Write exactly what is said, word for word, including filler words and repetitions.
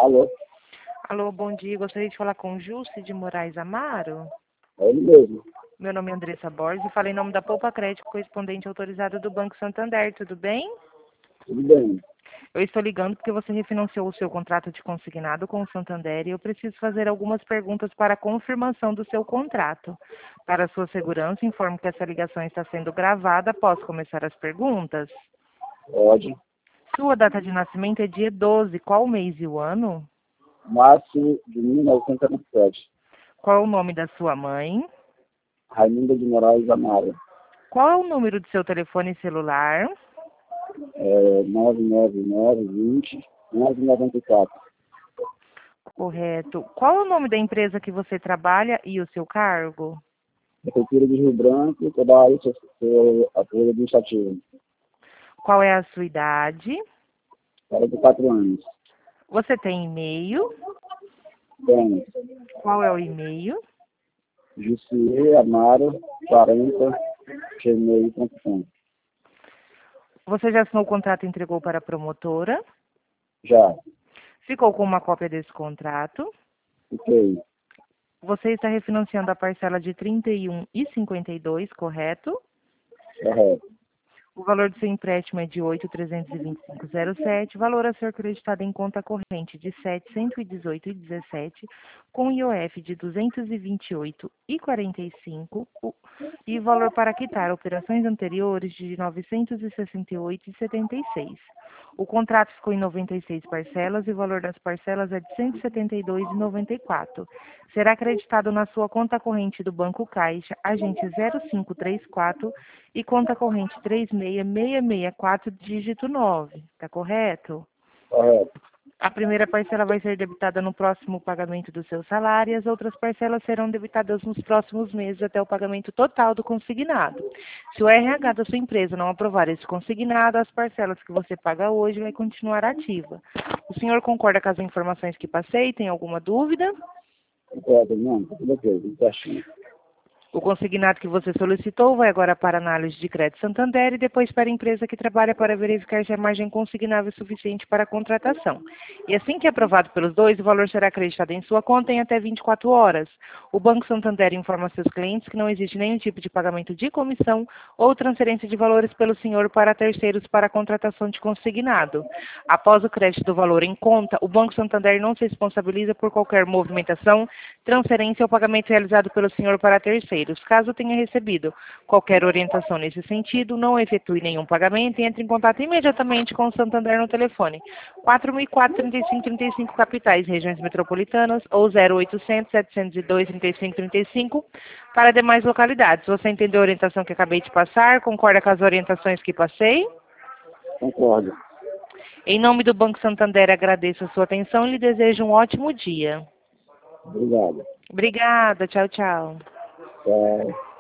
Alô? Alô, bom dia. Gostaria de falar com o Jussi de Moraes Amaro. É ele mesmo. Meu nome é Andressa Borges e falo em nome da Poupa Crédito, correspondente autorizado do Banco Santander. Tudo bem? Tudo bem. Eu estou ligando porque você refinanciou o seu contrato de consignado com o Santander e eu preciso fazer algumas perguntas para a confirmação do seu contrato. Para sua segurança, informo que essa ligação está sendo gravada. Posso começar as perguntas? Pode. Sua data de nascimento é dia doze. Qual o mês e o ano? Março de mil novecentos e noventa e sete. Qual é o nome da sua mãe? Raimundo de Moraes Amaro. Qual é o número do seu telefone celular? É, nove nove nove, vinte, onze noventa e quatro. Correto. Qual é o nome da empresa que você trabalha e o seu cargo? Prefeitura de Rio Branco, trabalho seu apoio administrativo. Qual é a sua idade? quarenta e quatro anos. Você tem e-mail? Tenho. Qual é o e-mail? Jussier Amaro quarenta, gmail ponto com. Você já assinou o contrato e entregou para a promotora? Já. Ficou com uma cópia desse contrato? Fiquei. Você está refinanciando a parcela de trinta e um e cinquenta e dois, correto? Correto. O valor do seu empréstimo é de oito mil trezentos e vinte e cinco vírgula zero sete, valor a ser creditado em conta corrente de setecentos e dezoito vírgula dezessete, com I O F de duzentos e vinte e oito vírgula quarenta e cinco e valor para quitar operações anteriores de novecentos e sessenta e oito vírgula setenta e seis. O contrato ficou em noventa e seis parcelas e o valor das parcelas é de cento e setenta e dois vírgula noventa e quatro. Será acreditado na sua conta corrente do Banco Caixa, agente zero cinco três quatro e conta corrente três seis seis seis quatro, dígito nove. Está correto? Correto. A primeira parcela vai ser debitada no próximo pagamento do seu salário e as outras parcelas serão debitadas nos próximos meses até o pagamento total do consignado. Se o R H da sua empresa não aprovar esse consignado, as parcelas que você paga hoje vai continuar ativa. O senhor concorda com as informações que passei? Tem alguma dúvida? Concordo, não. Tudo ok. Tudo certinho. O consignado que você solicitou vai agora para análise de crédito Santander e depois para a empresa que trabalha para verificar se a margem consignável é suficiente para a contratação. E assim que aprovado pelos dois, o valor será acreditado em sua conta em até vinte e quatro horas. O Banco Santander informa seus clientes que não existe nenhum tipo de pagamento de comissão ou transferência de valores pelo senhor para terceiros para a contratação de consignado. Após o crédito do valor em conta, o Banco Santander não se responsabiliza por qualquer movimentação, transferência ou pagamento realizado pelo senhor para terceiros. Caso tenha recebido qualquer orientação nesse sentido, não efetue nenhum pagamento e entre em contato imediatamente com o Santander no telefone quatro mil e quatro, trinta e cinco, trinta e cinco capitais, regiões metropolitanas ou zero oitocentos, setecentos e dois, trinta e cinco, trinta e cinco para demais localidades. Você entendeu a orientação que acabei de passar? Concorda com as orientações que passei? Concordo. Em nome do Banco Santander, agradeço a sua atenção e lhe desejo um ótimo dia. Obrigado. Obrigada. Tchau, tchau. Tchau.